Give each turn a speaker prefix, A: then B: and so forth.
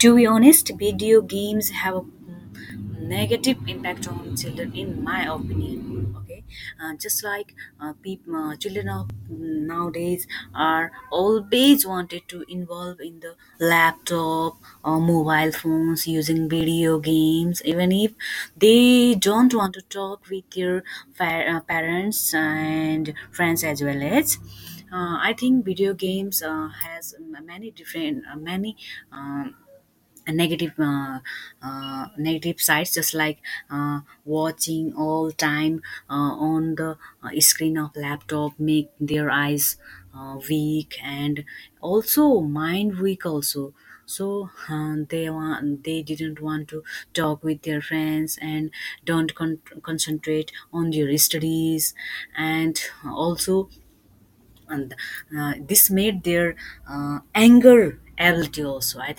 A: To be honest, video games have a negative impact on children, in my opinion. Okay, just like people, children of nowadays are always wanted to involve in the laptop or mobile phones using video games, even if they don't want to talk with their parents and friends as well as. I think video games has many different many negative negative sides, just like watching all time on the screen of laptop make their eyes weak, and also mind weak also. So they didn't want to talk with their friends and don't concentrate on their studies, and also, and this made their anger ability also. I